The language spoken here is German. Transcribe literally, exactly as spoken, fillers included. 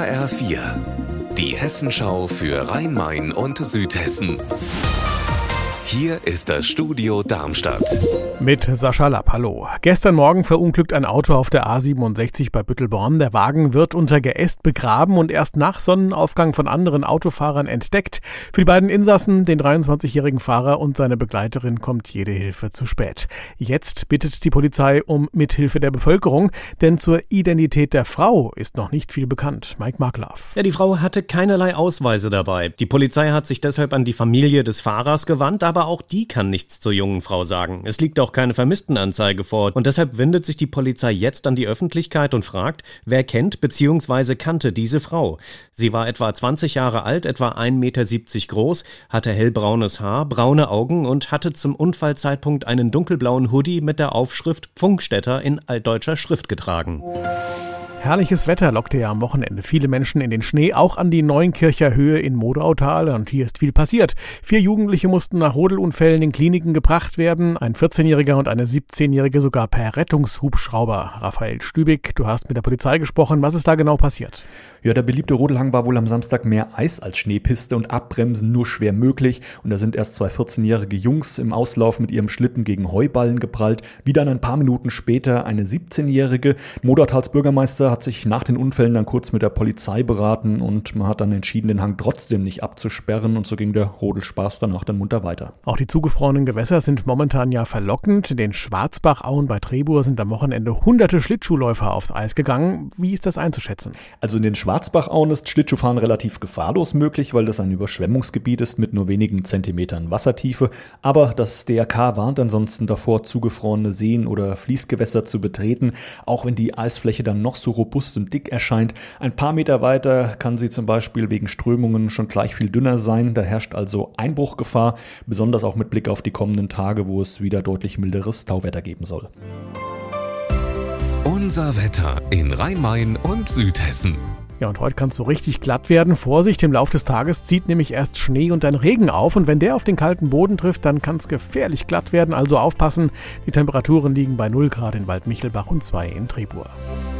H R vier, die Hessenschau für Rhein-Main und Südhessen. Hier ist das Studio Darmstadt. Mit Sascha Lapp, hallo. Gestern Morgen verunglückt ein Auto auf der A siebenundsechzig bei Büttelborn. Der Wagen wird unter Geäst begraben und erst nach Sonnenaufgang von anderen Autofahrern entdeckt. Für die beiden Insassen, den dreiundzwanzigjährigen Fahrer und seine Begleiterin, kommt jede Hilfe zu spät. Jetzt bittet die Polizei um Mithilfe der Bevölkerung, denn zur Identität der Frau ist noch nicht viel bekannt. Mike Marklaff. Ja, die Frau hatte keinerlei Ausweise dabei. Die Polizei hat sich deshalb an die Familie des Fahrers gewandt, aber auch die kann nichts zur jungen Frau sagen. Es liegt auch keine Vermisstenanzeige vor. Und deshalb wendet sich die Polizei jetzt an die Öffentlichkeit und fragt, wer kennt bzw. kannte diese Frau. Sie war etwa zwanzig Jahre alt, etwa ein Meter siebzig groß, hatte hellbraunes Haar, braune Augen und hatte zum Unfallzeitpunkt einen dunkelblauen Hoodie mit der Aufschrift Pfungstädter in altdeutscher Schrift getragen. Herrliches Wetter lockte ja am Wochenende viele Menschen in den Schnee, auch an die Neunkircher Höhe in Modautal. Und hier ist viel passiert. Vier Jugendliche mussten nach Rodelunfällen in Kliniken gebracht werden. Ein vierzehnjähriger und eine siebzehnjährige sogar per Rettungshubschrauber. Raphael Stübig, du hast mit der Polizei gesprochen. Was ist da genau passiert? Ja, der beliebte Rodelhang war wohl am Samstag mehr Eis als Schneepiste und Abbremsen nur schwer möglich. Und da sind erst zwei vierzehnjährige Jungs im Auslauf mit ihrem Schlitten gegen Heuballen geprallt. Wie dann ein paar Minuten später eine siebzehnjährige. Modautals Bürgermeister hat sich nach den Unfällen dann kurz mit der Polizei beraten und man hat dann entschieden, den Hang trotzdem nicht abzusperren und so ging der Rodelspaß danach dann munter weiter. Auch die zugefrorenen Gewässer sind momentan ja verlockend. In den Schwarzbachauen bei Trebur sind am Wochenende hunderte Schlittschuhläufer aufs Eis gegangen. Wie ist das einzuschätzen? Also in den Schwarzbachauen ist Schlittschuhfahren relativ gefahrlos möglich, weil das ein Überschwemmungsgebiet ist mit nur wenigen Zentimetern Wassertiefe. Aber das D R K warnt ansonsten davor, zugefrorene Seen oder Fließgewässer zu betreten, auch wenn die Eisfläche dann noch so robust und dick erscheint. Ein paar Meter weiter kann sie zum Beispiel wegen Strömungen schon gleich viel dünner sein. Da herrscht also Einbruchgefahr, besonders auch mit Blick auf die kommenden Tage, wo es wieder deutlich milderes Tauwetter geben soll. Unser Wetter in Rhein-Main und Südhessen. Ja, und heute kann es so richtig glatt werden. Vorsicht, im Laufe des Tages zieht nämlich erst Schnee und dann Regen auf. Und wenn der auf den kalten Boden trifft, dann kann es gefährlich glatt werden. Also aufpassen, die Temperaturen liegen bei null Grad in Waldmichelbach und zwei in Trebur.